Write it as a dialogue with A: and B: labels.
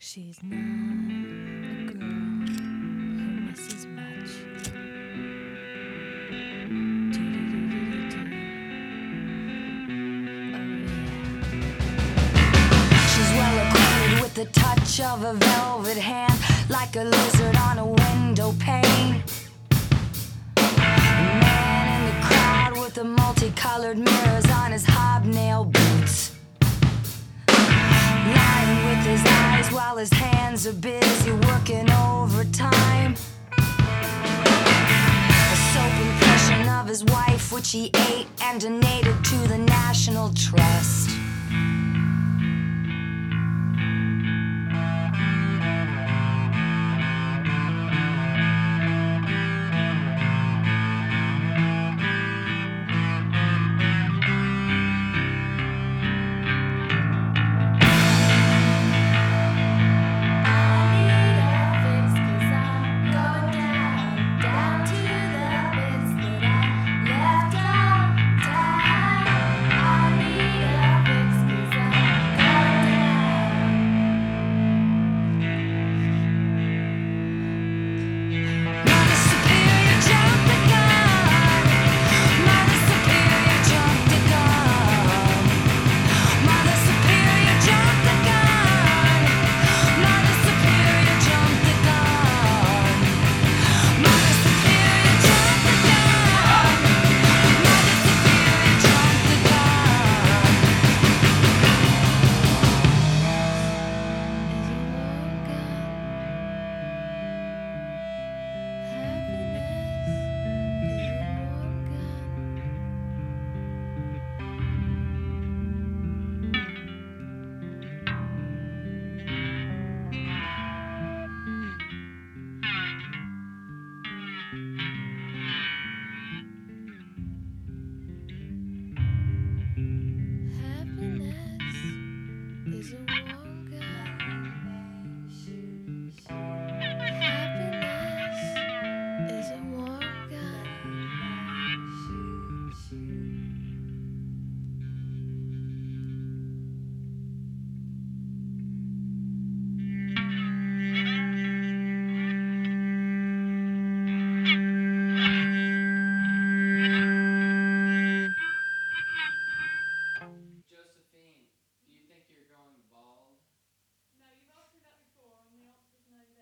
A: She's not a girl who misses much. She's well acquainted with the touch of a velvet hand, like a lizard on a window pane. A man in the crowd with the multicolored mirrors on his hobnail boots, lying with his eyes while his hands are busy working overtime. A soap impression of his wife, which he ate and donated to the National Trust.